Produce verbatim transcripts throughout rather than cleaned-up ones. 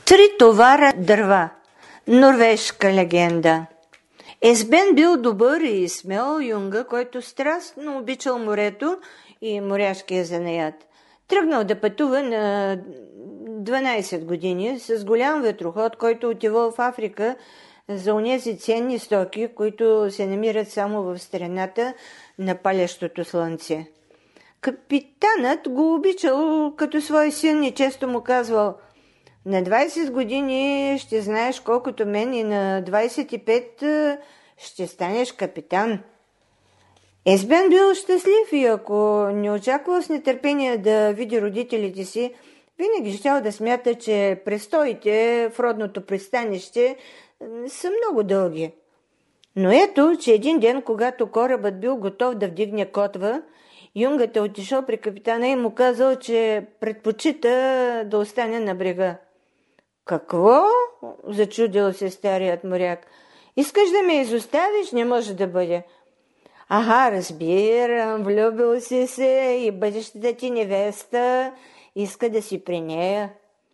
Три товара дърва. Норвежка легенда. Есбен бил добър и смел юнга, който страстно обичал морето и моряшкия занаят. Тръгнал да пътува на дванайсет години с голям ветроход, който отивал в Африка за онези ценни стоки, които се намират само в страната на палящото слънце. Капитанът го обичал като свой син и често му казвал: на двайсет години ще знаеш колкото мен и на двайсет и пет ще станеш капитан. Есбен бил щастлив и ако не очаквал с нетърпение да види родителите си, винаги щял да смята, че престоите в родното пристанище са много дълги. Но ето, че един ден, когато корабът бил готов да вдигне котва, юнгата отишъл при капитана и му казал, че предпочита да остане на брега. Какво? Зачудил се старият моряк. Искаш да ме изоставиш? Не може да бъде. Аха, разбирам, влюбил си се и бъдещата ти невеста иска да си при нея.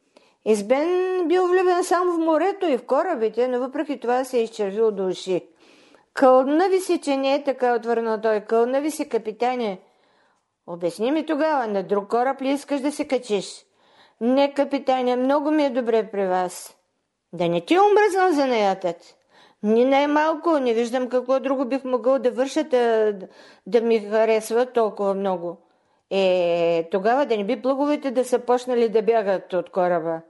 Есбен бил влюбен само в морето и в корабите, но въпреки това се е изчервил до уши. Кълна ви си, че не е така, отвърнал той. Кълна ви си, капитане. Обясни ми тогава, на друг кораб ли искаш да се качиш? Не, капитане, много ми е добре при вас. Да не ти е омръзнал занаятът? Ни най-малко, не виждам какво друго бих могъл да върша, да, да ми харесва толкова много. Е, тогава да не би плъговете да са почнали да бягат от кораба.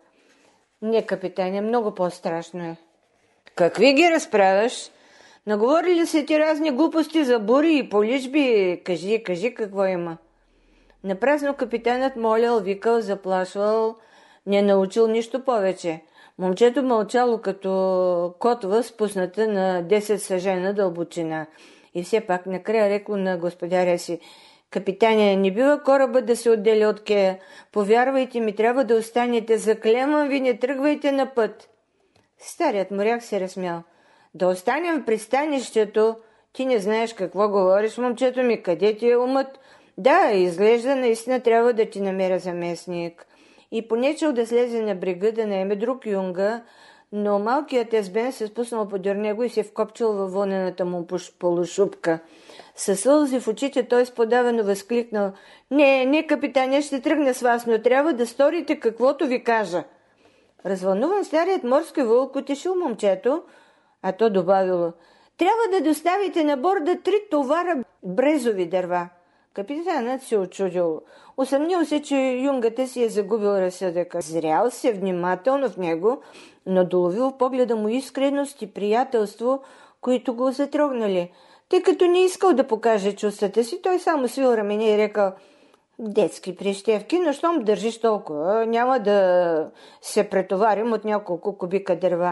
Не, капитане, много по-страшно е. Какви ги разправяш? Наговорили се ти разни глупости за бури и поличби? Кажи, кажи какво има. Напразно капитанът молял, викал, заплашвал, не научил нищо повече. Момчето мълчало като котва, спусната на десет съжена дълбочина. И все пак накрая рекло на господаря си: капитане, не бива кораба да се отделя от кея. Повярвайте ми, трябва да останете. Заклемам ви, не тръгвайте на път. Старият моряк се разсмял. Да останем в пристанището? Ти не знаеш какво говориш, момчето ми, къде ти е умът? Да, изглежда, наистина трябва да ти намеря заместник. И понечел да слезе на брега, да наеме друг юнга, но малкият Есбен се спуснал подир него и се вкопчил във вълнената му полушубка. Със сълзи в очите той сподавано възкликнал: не, не, капитане, ще тръгна с вас, но трябва да сторите каквото ви кажа. Развълнуван старият морски вълк утешил момчето, а то добавило: трябва да доставите на борда три товара брезови дърва. Капитанът се очудил. Усъмнил се, че юнгата си е загубил разсъдъка. Зрял се внимателно в него, но доловил в погледа му искреност и приятелство, които го затрогнали. Тъй като не искал да покаже чувствата си, той само свил рамене и рекал: детски прищевки, но щом държиш толкова, няма да се претоварим от няколко кубика дърва.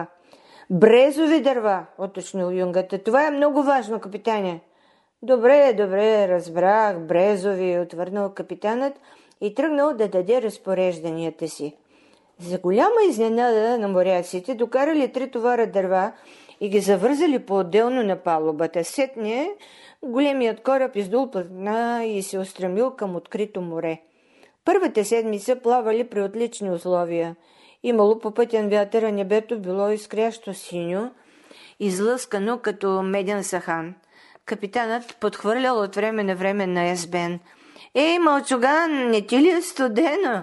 Брезови дърва, уточнил юнгата. Това е много важно, капитане. Добре, добре, разбрах, брезови, отвърнал капитанът и тръгнал да даде разпорежданията си. За голяма изненада на моряците докарали три товара дърва и ги завързали по-отделно на палубата. Сетне големият кораб издул платна и се устремил към открито море. Първата седмица плавали при отлични условия. Имало попътен вятър, а небето било изкрящо синьо, излъскано като меден сахан. Капитанът подхвърлял от време на време на Есбен: ей, мълчуган, не ти ли е студено?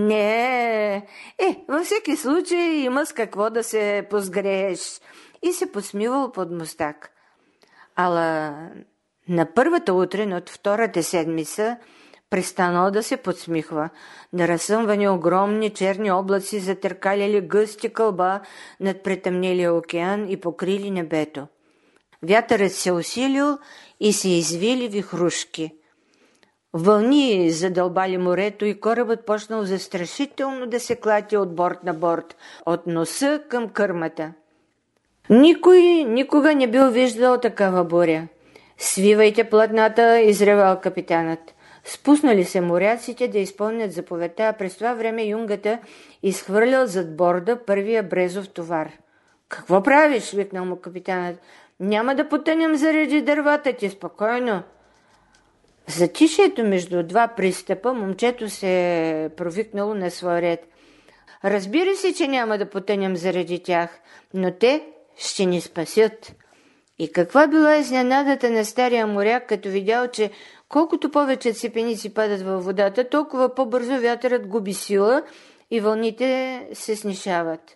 Не. Е, във всеки случай има с какво да се позгрееш. И се посмивал под мустак. Ала на първата утрин от втората седмица престанал да се подсмихва. На разсъмване огромни черни облаци затъркаляли гъсти кълба над претъмнелия океан и покрили небето. Вятърът се усилил и се извили вихрушки. Вълни задълбали морето и корабът почнал застрашително да се клати от борт на борт, от носа към кърмата. Никой никога не бил виждал такава буря. Свивайте платната, изревал капитанът. Спуснали се моряците да изпълнят заповедта, а през това време юнгата изхвърлял зад борда първия брезов товар. Какво правиш? Викнал му капитанът. Няма да потънем заради дървата ти, спокойно. В затишието между два пристъпа момчето се е провикнало на своя ред. Разбира се, че няма да потънем заради тях, но те ще ни спасят. И каква била изненадата на стария моряк, като видял, че колкото повече цепеници падат във водата, толкова по-бързо вятърът губи сила и вълните се снишават.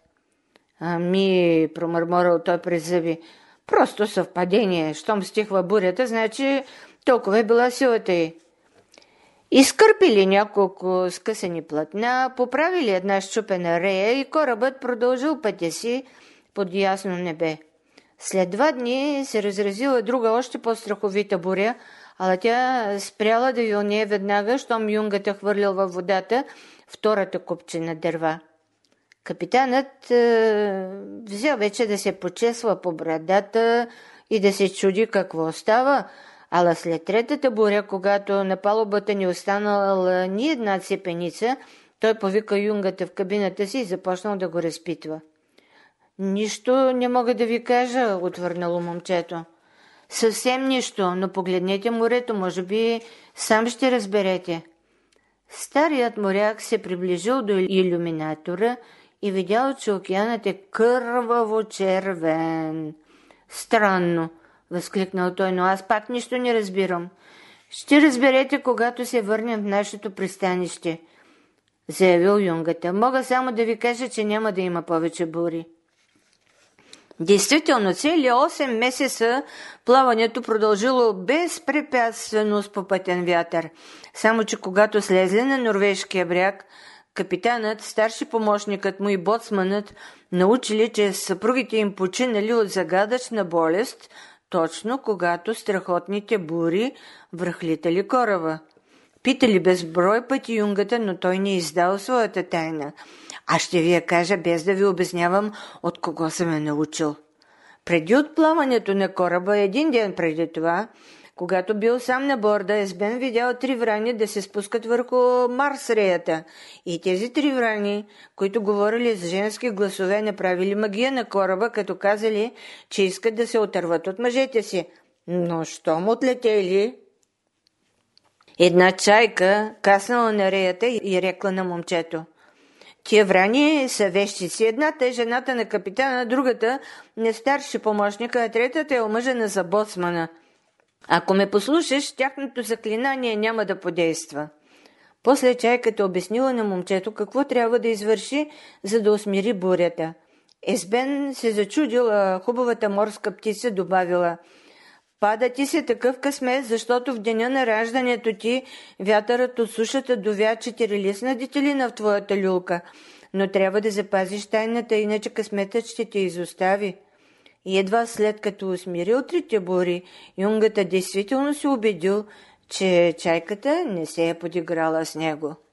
Ами, промърморал той през зъби, просто съвпадение. Щом стихва бурята, значи толкова е била силата й. Изкърпили няколко скъсани платна, поправили една счупена рея и корабът продължил пътя си под ясно небе. След два дни се разразила друга, още по-страховита буря, ала тя спряла да вилнее веднага, щом юнгата хвърлил във водата втората купчина дърва. Капитанът е, взел вече да се почесва по брадата и да се чуди какво става, ала след третата буря, когато на палубата не останала ни една цепеница, той повика юнгата в кабината си и започнал да го разпитва. Нищо не мога да ви кажа, отвърнало момчето. Съвсем нищо, но погледнете морето, може би сам ще разберете. Старият моряк се приближил до илюминатора и видял, че океанът е кърваво червен. Странно, възкликнал той, но аз пак нищо не разбирам. Ще разберете, когато се върнем в нашето пристанище, заявил юнгата. Мога само да ви кажа, че няма да има повече бури. Действително, цели осем месеца плаването продължило безпрепятствено с попътен вятър. Само че когато слезли на норвежкия бряг, капитанът, старши помощникът му и боцманът научили, че съпругите им починали от загадъчна болест, точно когато страхотните бури връхлитали кораба. Питали безброй пъти юнгата, но той не издал своята тайна. Аз ще ви я кажа, без да ви обяснявам от кого съм я научил. Преди отплаването на кораба, един ден преди това, когато бил сам на борда, Есбен видял три врани да се спускат върху Марс-реята. И тези три врани, които говорили с женски гласове, направили магия на кораба, като казали, че искат да се отърват от мъжете си. Но щом отлетели, една чайка каснала на реята и рекла на момчето. Тия врани са вещици. Едната е жената на капитана, другата не старши помощника, а третата е омъжена за боцмана. Ако ме послушаш, тяхното заклинание няма да подейства. После чайката обяснила на момчето какво трябва да извърши, за да усмири бурята. Есбен се зачудила, хубавата морска птица добавила: пада ти се такъв късмет, защото в деня на раждането ти вятърът от сушата довя четирилистна детелина в твоята люлка, но трябва да запазиш тайната, иначе късметът ще те изостави. И едва след като усмирил трите бури, юнгата действително се убедил, че чайката не се е подиграла с него.